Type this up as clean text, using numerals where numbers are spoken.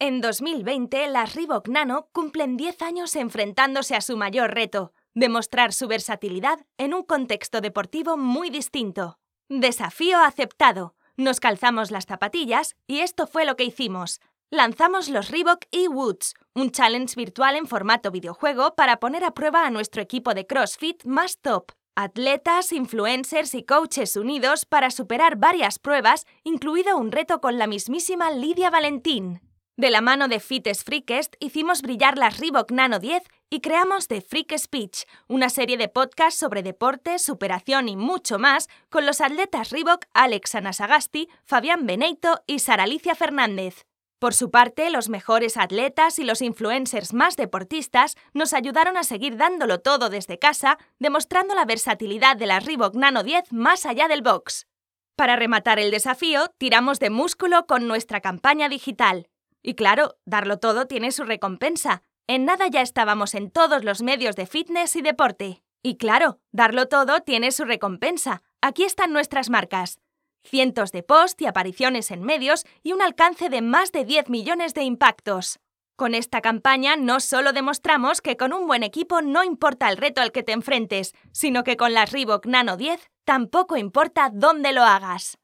En 2020, las Reebok Nano cumplen 10 años enfrentándose a su mayor reto, demostrar su versatilidad en un contexto deportivo muy distinto. Desafío aceptado. Nos calzamos las zapatillas y esto fue lo que hicimos. Lanzamos los Reebok eWoods, un challenge virtual en formato videojuego para poner a prueba a nuestro equipo de CrossFit más top. Atletas, influencers y coaches unidos para superar varias pruebas, incluido un reto con la mismísima Lidia Valentín. De la mano de Fittest Freakest hicimos brillar las Reebok Nano 10 y creamos The Freak Speech, una serie de podcasts sobre deporte, superación y mucho más con los atletas Reebok Alex Anasagasti, Fabián Beneito y Sara Alicia Fernández. Por su parte, los mejores atletas y los influencers más deportistas nos ayudaron a seguir dándolo todo desde casa, demostrando la versatilidad de las Reebok Nano 10 más allá del box. Para rematar el desafío, tiramos de músculo con nuestra campaña digital. Y claro, darlo todo tiene su recompensa. En nada ya estábamos en todos los medios de fitness y deporte. Y claro, darlo todo tiene su recompensa. Aquí están nuestras marcas. Cientos de posts y apariciones en medios y un alcance de más de 10 millones de impactos. Con esta campaña no solo demostramos que con un buen equipo no importa el reto al que te enfrentes, sino que con las Reebok Nano 10 tampoco importa dónde lo hagas.